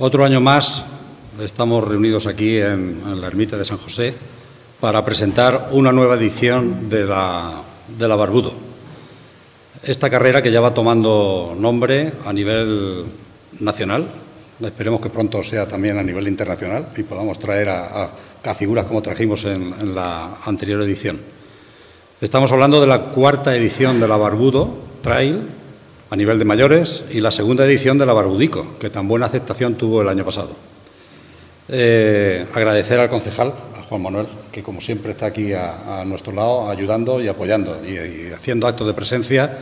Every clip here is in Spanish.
Otro año más estamos reunidos aquí en la ermita de San José para presentar una nueva edición de la Barbudo. Esta carrera que ya va tomando nombre a nivel nacional, esperemos que pronto sea también a nivel internacional y podamos traer a figuras como trajimos en la anterior edición. Estamos hablando de la cuarta edición de la Barbudo Trail a nivel de mayores y la segunda edición de la Barbudico, que tan buena aceptación tuvo el año pasado. Agradecer al concejal, a Juan Manuel, que como siempre está aquí a nuestro lado, ayudando y apoyando y haciendo actos de presencia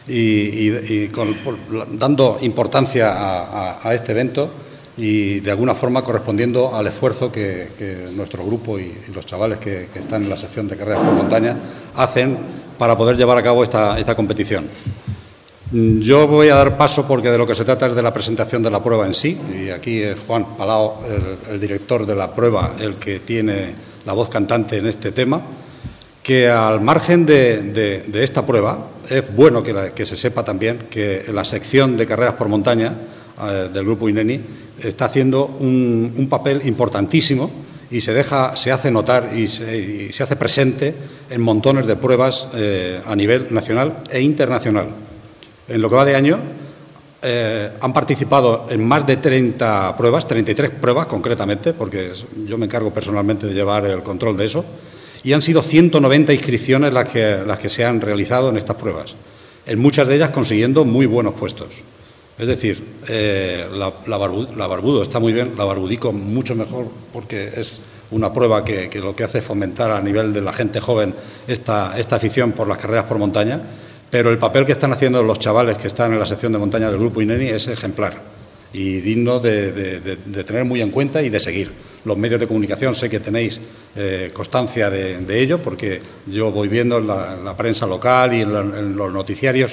dando importancia a este evento y de alguna forma correspondiendo al esfuerzo que nuestro grupo y los chavales que están en la sección de carreras por montaña hacen para poder llevar a cabo esta competición. Yo voy a dar paso porque de lo que se trata es de la presentación de la prueba en sí, y aquí es Juan Palao, el director de la prueba, el que tiene la voz cantante en este tema, que al margen de esta prueba es bueno que se sepa también que la sección de carreras por montaña del Grupo INENI está haciendo un papel importantísimo y se hace notar y se hace presente en montones de pruebas a nivel nacional e internacional. En lo que va de año han participado en más de 30 pruebas, 33 pruebas concretamente, porque yo me encargo personalmente de llevar el control de eso, y han sido 190 inscripciones las que se han realizado en estas pruebas, en muchas de ellas consiguiendo muy buenos puestos. Es decir, la Barbudo está muy bien, la Barbudico mucho mejor, porque es una prueba que lo que hace es fomentar a nivel de la gente joven esta afición por las carreras por montaña. Pero el papel que están haciendo los chavales que están en la sección de montaña del Grupo INENI es ejemplar y digno de tener muy en cuenta y de seguir. Los medios de comunicación sé que tenéis constancia de ello, porque yo voy viendo en la prensa local y en los noticiarios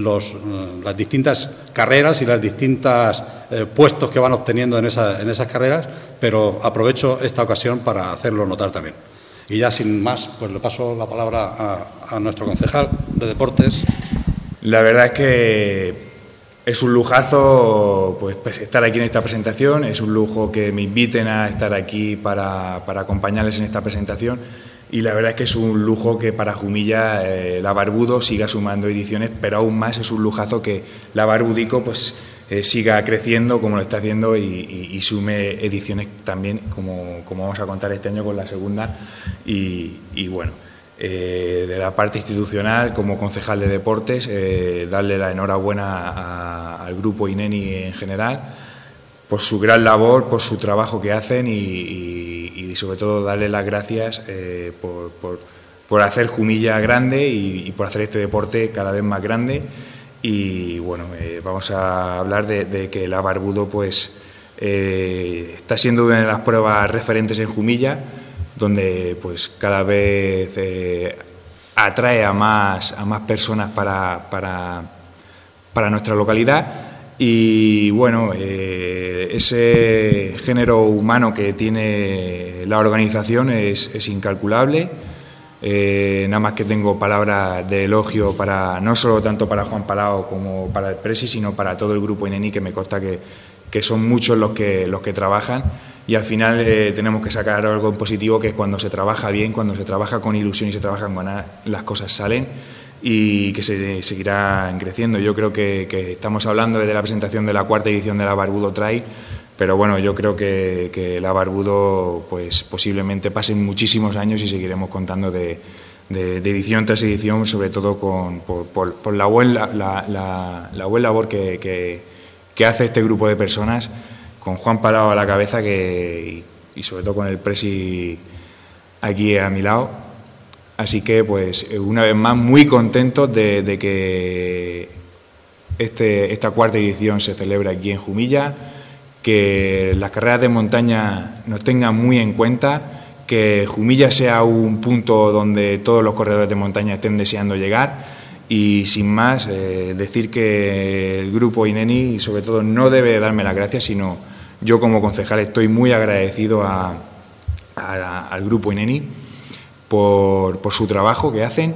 las distintas carreras y los distintos puestos que van obteniendo en esas carreras, pero aprovecho esta ocasión para hacerlo notar también. Y ya sin más, pues le paso la palabra a nuestro concejal de deportes. La verdad es que es un lujazo pues estar aquí en esta presentación, es un lujo que me inviten a estar aquí para acompañarles en esta presentación y la verdad es que es un lujo que para Jumilla la Barbudo siga sumando ediciones, pero aún más es un lujazo que la Barbudico pues siga creciendo como lo está haciendo y sume ediciones también como vamos a contar este año con la segunda y bueno, de la parte institucional como concejal de deportes darle la enhorabuena al Grupo INENI en general por su gran labor, por su trabajo que hacen y sobre todo darle las gracias por hacer Jumilla grande y por hacer este deporte cada vez más grande. Y bueno, vamos a hablar de que la Barbudo pues está siendo una de las pruebas referentes en Jumilla, donde pues cada vez atrae a más personas para nuestra localidad y bueno, ese género humano que tiene la organización es incalculable. Nada más que tengo palabras de elogio no solo tanto para Juan Palao como para el Presi, sino para todo el Grupo INENI, que me consta que son muchos los que trabajan y al final tenemos que sacar algo en positivo, que es cuando se trabaja bien, cuando se trabaja con ilusión y se trabaja con ganas, las cosas salen y que se seguirán creciendo. Yo creo que estamos hablando desde la presentación de la cuarta edición de la Barbudo Trail, pero bueno, yo creo que la Barbudo pues posiblemente pasen muchísimos años y seguiremos contando de edición tras edición, sobre todo por la buena labor que hace este grupo de personas, con Juan Palao a la cabeza y sobre todo con el Presi aquí a mi lado. Así que pues una vez más muy contentos de que esta cuarta edición se celebre aquí en Jumilla, que las carreras de montaña nos tengan muy en cuenta, que Jumilla sea un punto donde todos los corredores de montaña estén deseando llegar y sin más decir que el Grupo INENI sobre todo no debe darme las gracias, sino yo como concejal estoy muy agradecido al Grupo INENI por su trabajo que hacen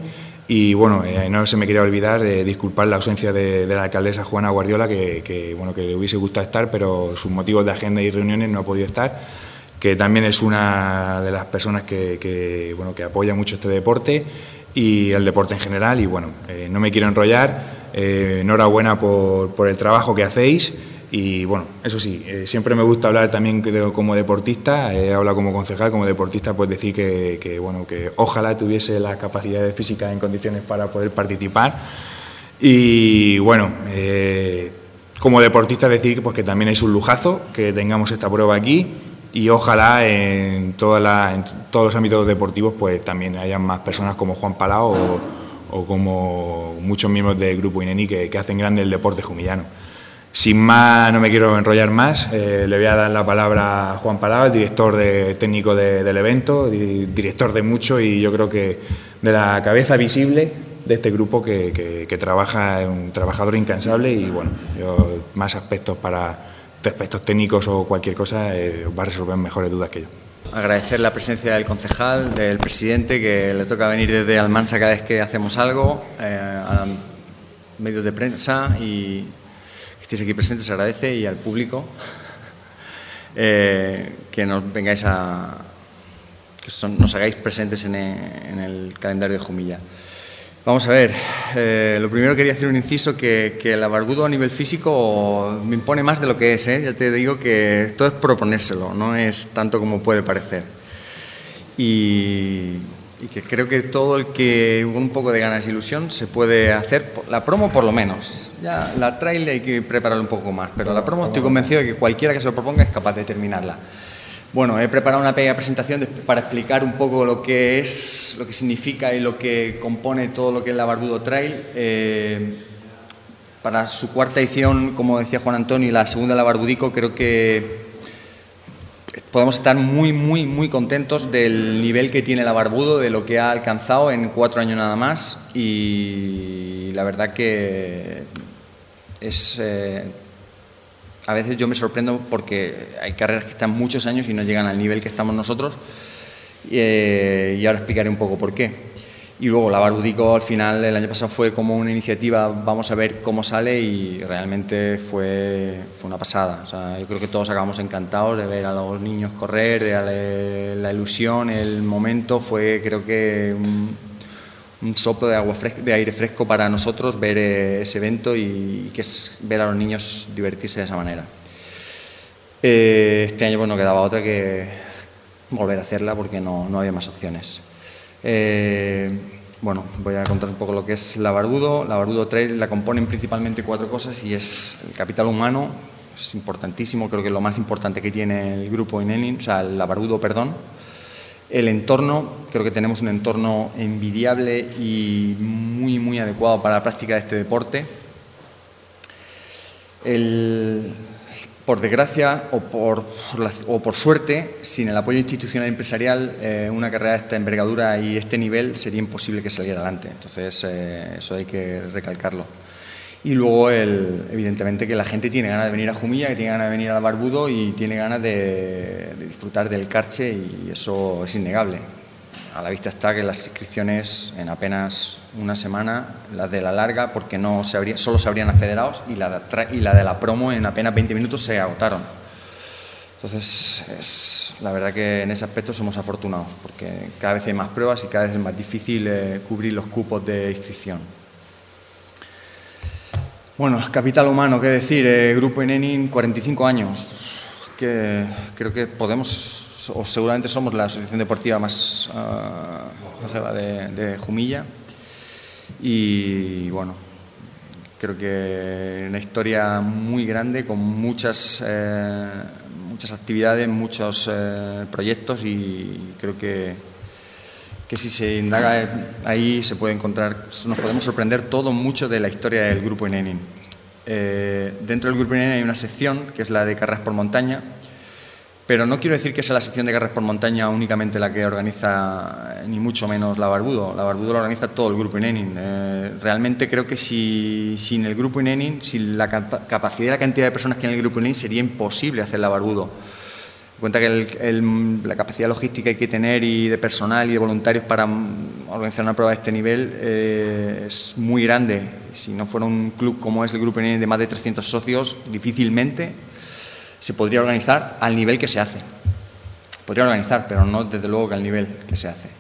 Y bueno, no se me quería olvidar disculpar la ausencia de la alcaldesa Juana Guardiola, que le hubiese gustado estar, pero sus motivos de agenda y reuniones no ha podido estar, que también es una de las personas que apoya mucho este deporte y el deporte en general. Y bueno, no me quiero enrollar, enhorabuena por el trabajo que hacéis. Y bueno, eso sí, siempre me gusta hablar también como deportista, he hablado como concejal, como deportista, pues decir que ojalá tuviese las capacidades físicas en condiciones para poder participar. Y bueno, como deportista decir que también es un lujazo que tengamos esta prueba aquí, y ojalá en todos los ámbitos deportivos pues también hayan más personas como Juan Palau o como muchos miembros del Grupo INENI que hacen grande el deporte jumillano. Sin más, no me quiero enrollar más, le voy a dar la palabra a Juan Palau, el director técnico del evento, director de mucho, y yo creo que de la cabeza visible de este grupo que trabaja, es un trabajador incansable. Y bueno, más aspectos técnicos o cualquier cosa va a resolver mejores dudas que yo. Agradecer la presencia del concejal, del presidente, que le toca venir desde Almansa cada vez que hacemos algo, a medios de prensa, y que estéis aquí presentes, se agradece, y al público que nos vengáis nos hagáis presentes en el calendario de Jumilla. Vamos a ver, lo primero quería hacer un inciso, que el Abarbudo a nivel físico me impone más de lo que es, ya te digo que todo es proponérselo, no es tanto como puede parecer. Y que creo que todo el que con un poco de ganas y ilusión se puede hacer, la promo por lo menos, ya la trail hay que prepararlo un poco más, pero la promo estoy convencido de que cualquiera que se lo proponga es capaz de terminarla. Bueno, he preparado una pequeña presentación para explicar un poco lo que es, lo que significa y lo que compone todo lo que es la Abarbudo Trail. Para su cuarta edición, como decía Juan Antonio, y la segunda, la Abarbudico, creo que podemos estar muy contentos del nivel que tiene el Abarbudo, de lo que ha alcanzado en 4 años nada más, y la verdad que es... a veces yo me sorprendo porque hay carreras que están muchos años y no llegan al nivel que estamos nosotros, y ahora explicaré un poco por qué. Y luego la Abarbudico, al final, el año pasado fue como una iniciativa, vamos a ver cómo sale, y realmente fue una pasada. O sea, yo creo que todos acabamos encantados de ver a los niños correr, de la ilusión, el momento. Fue, creo que, un soplo de aire fresco para nosotros ver ese evento, y que es ver a los niños divertirse de esa manera. Este año pues no quedaba otra que volver a hacerla, porque no había más opciones. Bueno, voy a contar un poco lo que es la Abarbudo. La Abarbudo Trail la componen principalmente 4 cosas, y es el capital humano, es importantísimo, creo que es lo más importante que tiene el grupo INENI, o sea, el Abarbudo, perdón. El entorno, creo que tenemos un entorno envidiable y muy adecuado para la práctica de este deporte. Por desgracia o por suerte, sin el apoyo institucional y empresarial, una carrera de esta envergadura y este nivel sería imposible que saliera adelante. Entonces, eso hay que recalcarlo. Y luego, evidentemente, que la gente tiene ganas de venir a Jumilla, que tiene ganas de venir al Abarbudo y tiene ganas de disfrutar del Carche, y eso es innegable. A la vista está que las inscripciones en apenas una semana, las de la larga, porque solo se abrían a federados, y la de la promo en apenas 20 minutos se agotaron. Entonces, la verdad que en ese aspecto somos afortunados, porque cada vez hay más pruebas y cada vez es más difícil cubrir los cupos de inscripción. Bueno, capital humano, qué decir, Grupo INENI, 45 años, que creo que podemos, o seguramente somos la asociación deportiva más longeva de Jumilla, y bueno, creo que una historia muy grande, con muchas actividades, muchos proyectos, y creo que si se indaga ahí se puede encontrar, nos podemos sorprender mucho de la historia del Grupo INENI. Dentro del Grupo INENI hay una sección que es la de carreras por montaña, pero no quiero decir que sea la sección de carreras por montaña únicamente la que organiza, ni mucho menos la Abarbudo. La Abarbudo lo organiza todo el Grupo INENI. Realmente creo que sin el Grupo INENI, sin la capacidad y la cantidad de personas que hay en el Grupo INENI, sería imposible hacer la Abarbudo. cuenta que la capacidad logística que hay que tener y de personal y de voluntarios para organizar una prueba de este nivel es muy grande. Si no fuera un club como es el Grupo NN de más de 300 socios, difícilmente se podría organizar al nivel que se hace. Podría organizar, pero no desde luego que al nivel que se hace.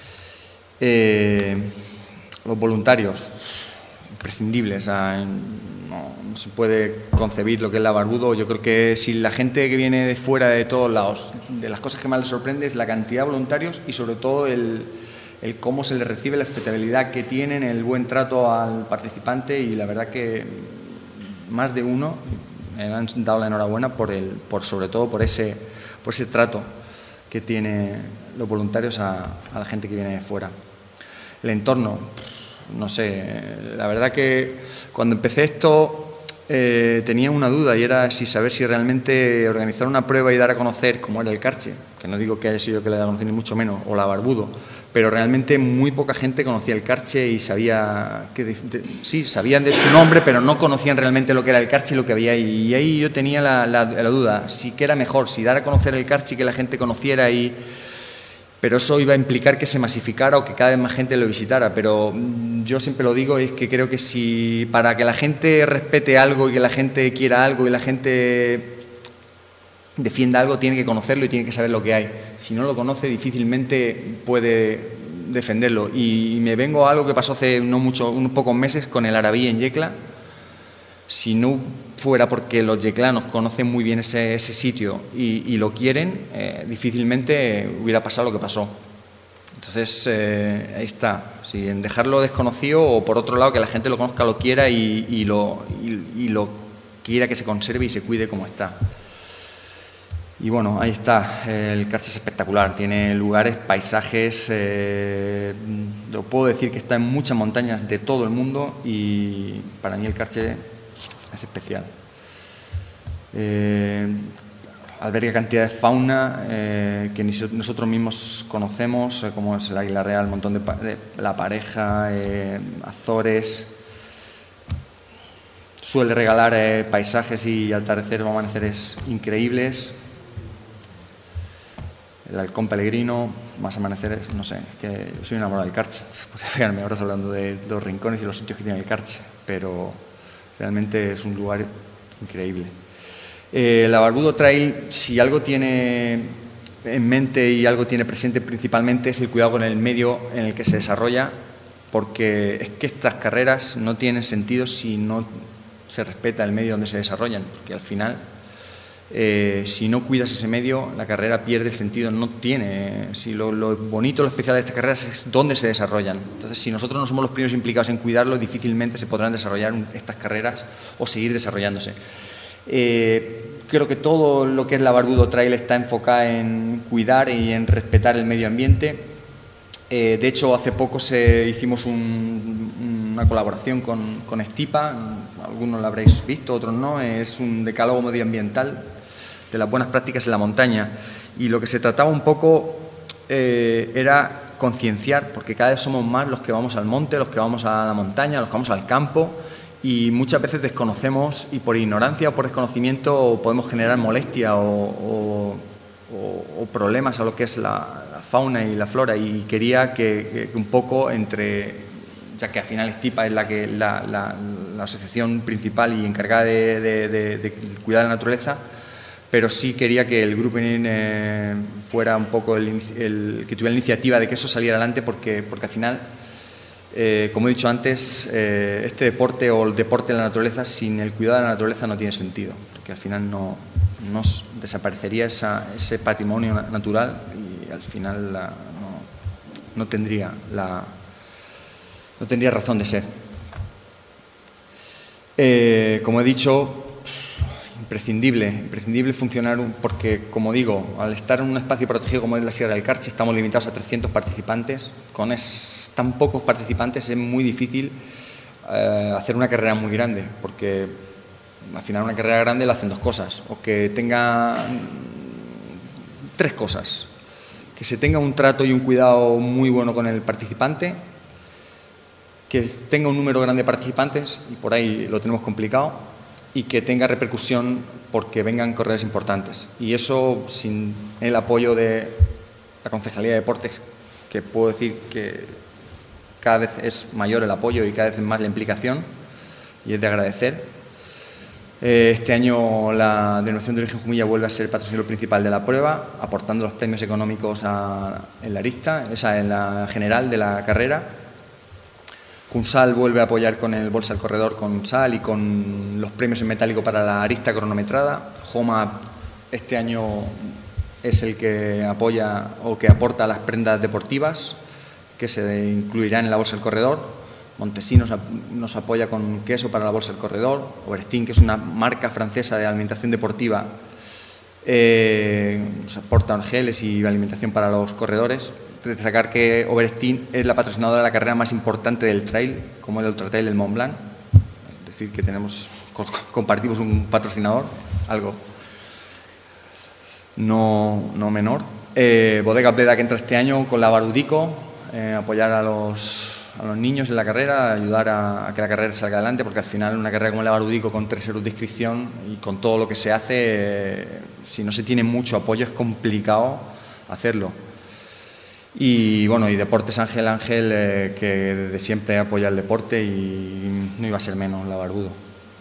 Los voluntarios, imprescindibles. No se puede concebir lo que es la Barbudo. Yo creo que si la gente que viene de fuera de todos lados, de las cosas que más les sorprende es la cantidad de voluntarios y sobre todo el cómo se les recibe, la respetabilidad que tienen, el buen trato al participante, y la verdad que más de uno me han dado la enhorabuena sobre todo por ese trato que tienen los voluntarios a la gente que viene de fuera. El entorno, no sé, la verdad que cuando empecé esto tenía una duda, y era saber si realmente organizar una prueba y dar a conocer cómo era el Carche, que no digo que haya sido yo que le haya conocido ni mucho menos, o la Barbudo, pero realmente muy poca gente conocía el Carche y sabía sí, sabían de su nombre, pero no conocían realmente lo que era el Carche y lo que había ahí. Y ahí yo tenía la duda, si que era mejor, si dar a conocer el Carche y que la gente conociera, pero eso iba a implicar que se masificara o que cada vez más gente lo visitara. Pero yo siempre lo digo, es que creo que si para que la gente respete algo y que la gente quiera algo y la gente defienda algo, tiene que conocerlo y tiene que saber lo que hay. Si no lo conoce, difícilmente puede defenderlo. Y me vengo a algo que pasó hace unos pocos meses con el Arabí en Yecla. Si no fuera porque los yeclanos conocen muy bien ese sitio y lo quieren, difícilmente hubiera pasado lo que pasó. Entonces, ahí está. Sí, en dejarlo desconocido, o por otro lado que la gente lo conozca, lo quiera y lo quiera que se conserve y se cuide como está. Y bueno, ahí está. El Carche es espectacular, tiene lugares, paisajes, lo puedo decir que está en muchas montañas de todo el mundo, y para mí el Carche es especial. Alberga cantidad de fauna que nosotros mismos conocemos, como es el águila real, el montón de la pareja, Azores. Suele regalar paisajes y atardeceres o amaneceres increíbles. El Halcón Peregrino, más amaneceres, no sé, es que yo soy enamorado del Carche. Podría pegarme horas hablando de los rincones y los sitios que tiene el Carche, pero realmente es un lugar increíble. La Barbudo Trail, si algo tiene en mente y algo tiene presente principalmente, es el cuidado con el medio en el que se desarrolla, porque es que estas carreras no tienen sentido si no se respeta el medio donde se desarrollan, porque al final, si no cuidas ese medio, la carrera pierde el sentido, no tiene. Si lo bonito, lo especial de estas carreras es dónde se desarrollan. Entonces, si nosotros no somos los primeros implicados en cuidarlo, difícilmente se podrán desarrollar estas carreras o seguir desarrollándose. Creo que todo lo que es la Barbudo Trail está enfocada en cuidar y en respetar el medio ambiente. De hecho, hace poco hicimos una colaboración con Estipa, algunos lo habréis visto, otros no. Es un decálogo medioambiental de las buenas prácticas en la montaña, y lo que se trataba un poco era concienciar, porque cada vez somos más los que vamos al monte, los que vamos a la montaña, los que vamos al campo, y muchas veces desconocemos, y por ignorancia o por desconocimiento podemos generar molestia o problemas a lo que es la fauna y la flora. Y quería que un poco ya que al final Estipa es la asociación principal y encargada de cuidar la naturaleza, pero sí quería que el Grupo NN fuera un poco el que tuviera la iniciativa de que eso saliera adelante, porque al final, como he dicho antes, este deporte o el deporte de la naturaleza sin el cuidado de la naturaleza no tiene sentido, porque al final no desaparecería ese patrimonio natural, y al final no tendría razón de ser. Como he dicho, imprescindible funcionar, porque, como digo, al estar en un espacio protegido como es la Sierra del Carche, estamos limitados a 300 participantes. Con tan pocos participantes es muy difícil hacer una carrera muy grande, porque al final una carrera grande la hacen dos cosas, o que tenga tres cosas: que se tenga un trato y un cuidado muy bueno con el participante, que tenga un número grande de participantes, y por ahí lo tenemos complicado, y que tenga repercusión porque vengan corredores importantes. Y eso, sin el apoyo de la Concejalía de Deportes, que puedo decir que cada vez es mayor el apoyo y cada vez es más la implicación, y es de agradecer. Este año la Denominación de Origen Jumilla vuelve a ser el patrocinador principal de la prueba, aportando los premios económicos en la arista, en la general de la carrera. Junsal vuelve a apoyar con el Bolsa al Corredor con Sal y con los premios en metálico para la arista cronometrada. Joma este año es el que apoya o que aporta las prendas deportivas que se incluirán en la Bolsa al Corredor. Montesinos nos apoya con queso para la Bolsa del Corredor. Obertin, que es una marca francesa de alimentación deportiva, nos aporta geles y alimentación para los corredores. Destacar que Obertin es la patrocinadora de la carrera más importante del trail, como el Ultra Trail del Mont Blanc. Es decir, que compartimos un patrocinador, algo no menor. Bodega Bleda, que entra este año con la Barudico, apoyar a los niños en la carrera, ayudar a que la carrera salga adelante, porque al final una carrera como la Barudico con 3 euros de inscripción y con todo lo que se hace, si no se tiene mucho apoyo es complicado hacerlo. Y bueno, y Deportes Ángel, que desde siempre apoya el deporte y no iba a ser menos la Barbudo.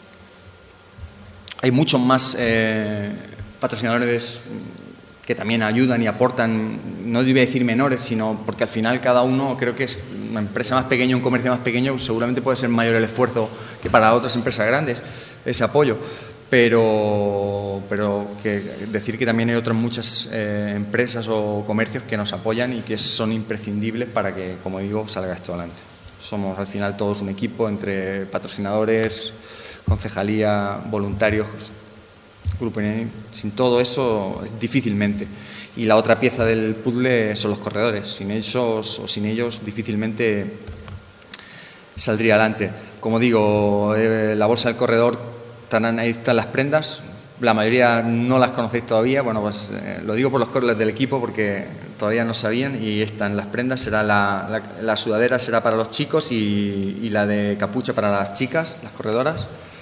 Hay muchos más patrocinadores que también ayudan y aportan, no debe decir menores, sino porque al final cada uno, creo que es una empresa más pequeña, un comercio más pequeño, seguramente puede ser mayor el esfuerzo que para otras empresas grandes, ese apoyo, pero que decir que también hay otras muchas empresas o comercios que nos apoyan y que son imprescindibles para que, como digo, salga esto adelante. Somos al final todos un equipo entre patrocinadores, concejalía, voluntarios, grupo. Sin todo eso, difícilmente. Y la otra pieza del puzzle son los corredores. Sin ellos difícilmente saldría adelante. Como digo, la Bolsa del Corredor, ahí están las prendas. La mayoría no las conocéis todavía. Bueno, pues lo digo por los corredores del equipo porque todavía no sabían. Y están las prendas. Será la sudadera será para los chicos y la de capucha para las chicas, las corredoras.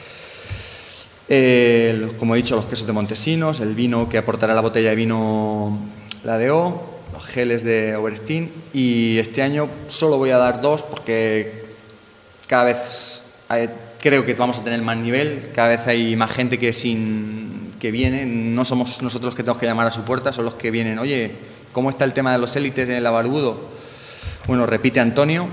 Como he dicho, los quesos de Montesinos, el vino que aportará la botella de vino la DO, los geles de Obertin, y este año solo voy a dar 2 porque cada vez creo que vamos a tener más nivel, cada vez hay más gente que viene, no somos nosotros los que tenemos que llamar a su puerta, son los que vienen. Oye, ¿cómo está el tema de los élites en el Barbudo? Bueno, repite Antonio.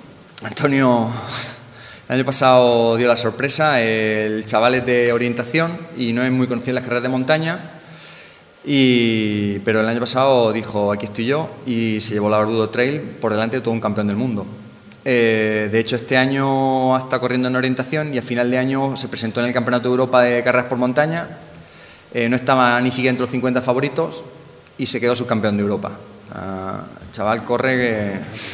El año pasado dio la sorpresa, el chaval es de orientación y no es muy conocido en las carreras de montaña, pero el año pasado dijo, aquí estoy yo, y se llevó la Barbudo Trail por delante de todo un campeón del mundo. De hecho, este año está corriendo en orientación y a final de año se presentó en el Campeonato de Europa de Carreras por Montaña, no estaba ni siquiera entre los 50 favoritos y se quedó subcampeón de Europa. El chaval corre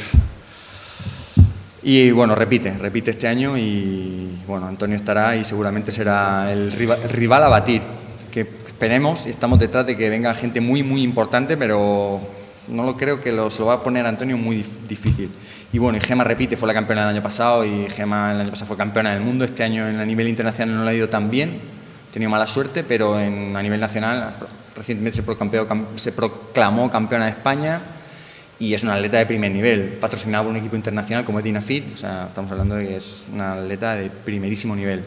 y bueno, repite este año y bueno, Antonio estará y seguramente será el rival a batir, que esperemos y estamos detrás de que venga gente muy importante, pero no lo creo que se lo va a poner Antonio muy difícil. Y bueno, y Gema repite, fue la campeona del año pasado y Gema el año pasado fue campeona del mundo, este año a nivel internacional no le ha ido tan bien, ha tenido mala suerte, pero a nivel nacional recientemente se proclamó campeona de España. Y es una atleta de primer nivel, patrocinada por un equipo internacional como es Dinafit, o sea, estamos hablando de que es una atleta de primerísimo nivel.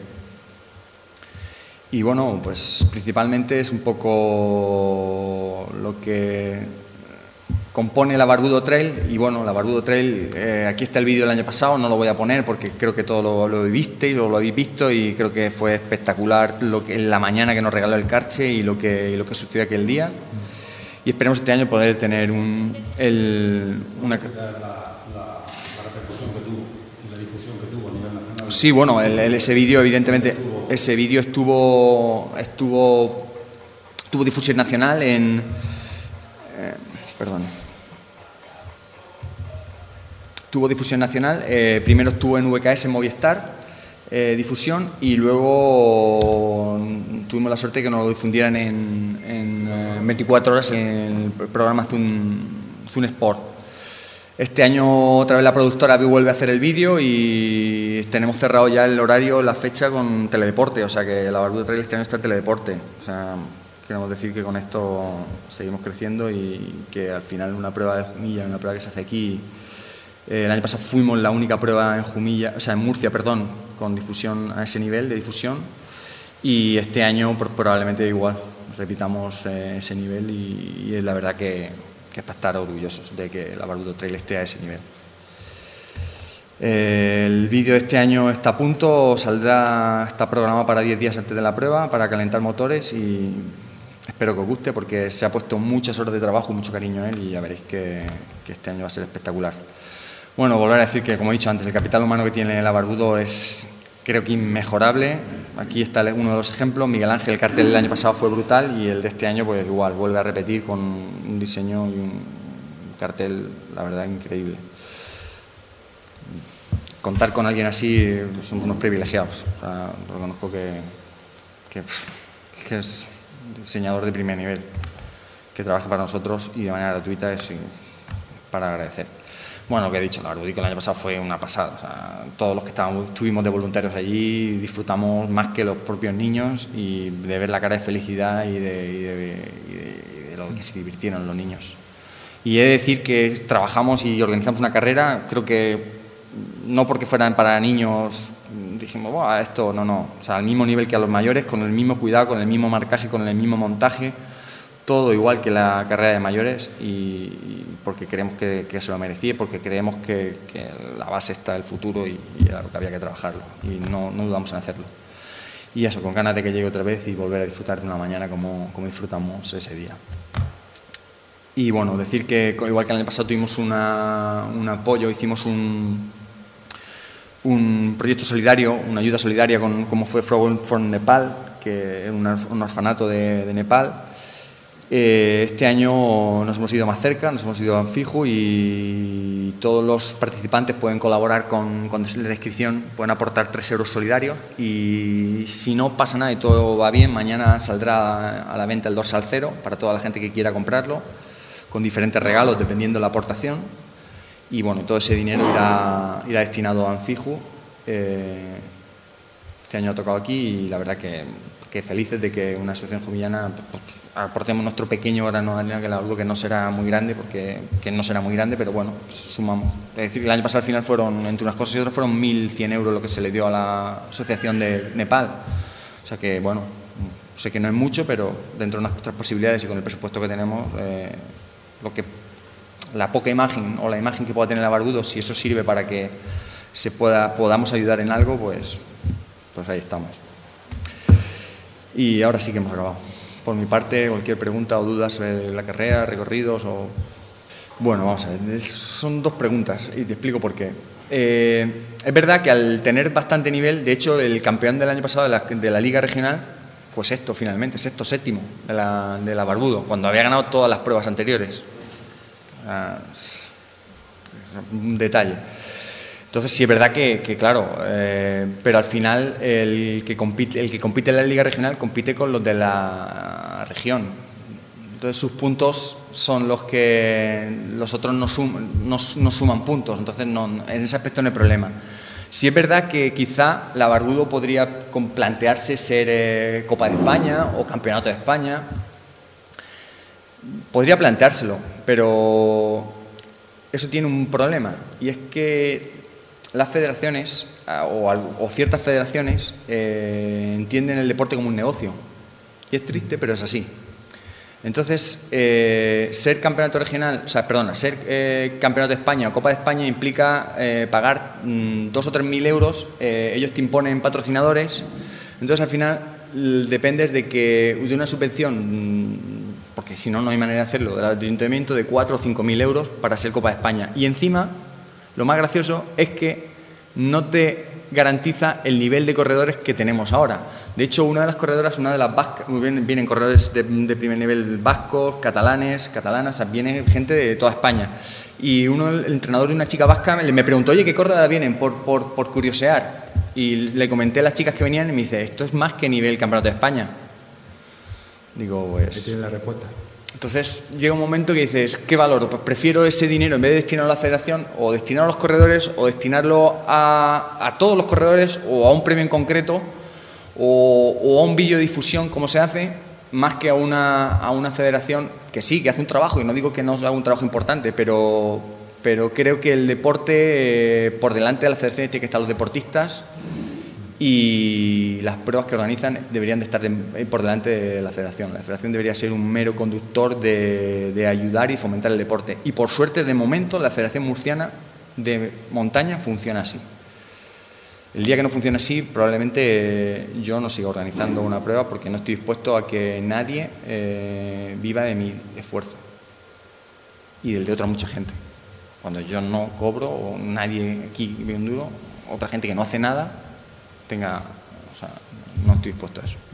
Y bueno, pues principalmente es un poco lo que compone la Barbudo Trail. Y bueno, la Barbudo Trail, aquí está el vídeo del año pasado, no lo voy a poner porque creo que todo lo visteis o lo habéis visto y creo que fue espectacular la mañana que nos regaló el Carche y lo que sucedió aquel día. Y esperemos este año poder tener una repercusión que tuvo y la difusión que tuvo a nivel nacional. Sí, bueno, ese vídeo evidentemente, ese vídeo tuvo difusión nacional tuvo difusión nacional, primero estuvo en VKS Movistar, difusión, y luego tuvimos la suerte de que nos lo difundieran en 24 horas en el programa Zun Sport. Este año otra vez la productora vuelve a hacer el vídeo y tenemos cerrado ya el horario, la fecha con Teledeporte, o sea que la Barbudo Trail este año está en Teledeporte. O sea, queremos decir que con esto seguimos creciendo y que al final una prueba de Jumilla, una prueba que se hace aquí, el año pasado fuimos la única prueba en Jumilla, o sea, en Murcia, perdón, con difusión a ese nivel de difusión, y este año probablemente igual, repitamos ese nivel y es la verdad que es para estar orgullosos de que la Barbudo Trail esté a ese nivel. El vídeo de este año está a punto, está programado para 10 días antes de la prueba, para calentar motores, y espero que os guste porque se ha puesto muchas horas de trabajo, mucho cariño en él, y ya veréis que este año va a ser espectacular. Bueno, volver a decir que, como he dicho antes, el capital humano que tiene la Barbudo es, creo que, inmejorable. Aquí está uno de los ejemplos. Miguel Ángel, el cartel del año pasado fue brutal y el de este año pues igual, vuelve a repetir con un diseño y un cartel, la verdad, increíble. Contar con alguien así, somos unos privilegiados. O sea, reconozco que es diseñador de primer nivel, que trabaja para nosotros y de manera gratuita, es para agradecer. Bueno, lo que he dicho, la Barbudico el año pasado fue una pasada. O sea, todos los que estuvimos de voluntarios allí disfrutamos más que los propios niños, y de ver la cara de felicidad y de lo que se divirtieron los niños. Y he de decir que trabajamos y organizamos una carrera, creo que no porque fueran para niños dijimos, "Buah, esto no", o sea, al mismo nivel que a los mayores, con el mismo cuidado, con el mismo marcaje, con el mismo montaje, todo igual que la carrera de mayores, y porque creemos que se lo merecía, porque creemos que la base está el futuro y era lo que había que trabajarlo, y no dudamos en hacerlo. Y eso, con ganas de que llegue otra vez y volver a disfrutar de una mañana como disfrutamos ese día. Y bueno, decir que igual que el año pasado tuvimos un apoyo, hicimos un proyecto solidario, una ayuda solidaria como fue From Nepal, que es un orfanato de Nepal. Este año nos hemos ido más cerca, nos hemos ido a Anfiju, y todos los participantes pueden colaborar cuando se la inscripción, pueden aportar 3 euros solidarios, y si no pasa nada y todo va bien, mañana saldrá a la venta el dorsal 0 para toda la gente que quiera comprarlo, con diferentes regalos dependiendo de la aportación, y bueno, todo ese dinero irá destinado a Anfiju. Este año ha tocado aquí y la verdad que felices de que una asociación jumillana pues, aportemos nuestro pequeño grano de arena, que la verdad que no será muy grande, pero bueno, pues sumamos. Es decir, que el año pasado al final fueron, entre unas cosas y otras, fueron 1.100 euros lo que se le dio a la asociación de Nepal. O sea que, bueno, sé que no es mucho, pero dentro de nuestras posibilidades y con el presupuesto que tenemos, la poca imagen o la imagen que pueda tener la Barbudo, si eso sirve para que podamos ayudar en algo, pues ahí estamos. Y ahora sí que hemos acabado. Por mi parte, cualquier pregunta o dudas sobre la carrera, recorridos o... Bueno, vamos a ver, son 2 preguntas y te explico por qué. Es verdad que al tener bastante nivel, de hecho el campeón del año pasado de la Liga Regional fue sexto finalmente, séptimo de la Barbudo, cuando había ganado todas las pruebas anteriores. Un detalle. Entonces sí es verdad que claro, pero al final el que compite en la Liga Regional compite con los de la región. Entonces sus puntos son los que los otros no suman puntos, entonces en ese aspecto no hay problema. Sí es verdad que quizá la Barbudo podría plantearse ser Copa de España o Campeonato de España. Podría planteárselo, pero eso tiene un problema, y es que las federaciones o ciertas federaciones entienden el deporte como un negocio, y es triste, pero es así. Entonces, ser campeonato regional, ser campeonato de España o Copa de España implica pagar 2.000 o 3.000 euros. Ellos te imponen patrocinadores, entonces al final dependes de una subvención, porque si no, no hay manera de hacerlo, del ayuntamiento, de 4.000 o 5.000 euros para ser Copa de España. Y encima, lo más gracioso es que no te garantiza el nivel de corredores que tenemos ahora. De hecho, una de las corredoras, una de las vascas, vienen corredores de primer nivel vascos, catalanas, o sea, viene gente de toda España. Y el entrenador de una chica vasca me preguntó, oye, ¿qué corredora vienen? Por curiosear. Y le comenté a las chicas que venían y me dice, esto es más que nivel Campeonato de España. Digo, pues... ¿Qué tiene la respuesta? Entonces llega un momento que dices, ¿qué valoro? Pues prefiero ese dinero, en vez de destinarlo a la federación, o destinarlo a los corredores, o destinarlo a todos los corredores, o a un premio en concreto, o a un vídeo de difusión, como se hace, más que a una federación que sí, que hace un trabajo, y no digo que no haga un trabajo importante, pero creo que el deporte, por delante de las federaciones, tiene que estar los deportistas, y las pruebas que organizan deberían de estar por delante de la federación. La federación debería ser un mero conductor de ayudar y fomentar el deporte. Y por suerte, de momento, la Federación Murciana de Montaña funciona así. El día que no funcione así, probablemente yo no siga organizando una prueba, porque no estoy dispuesto a que nadie viva de mi esfuerzo y del de otra mucha gente. Cuando yo no cobro, o nadie aquí vive un duro, otra gente que no hace nada, no estoy dispuesto a eso.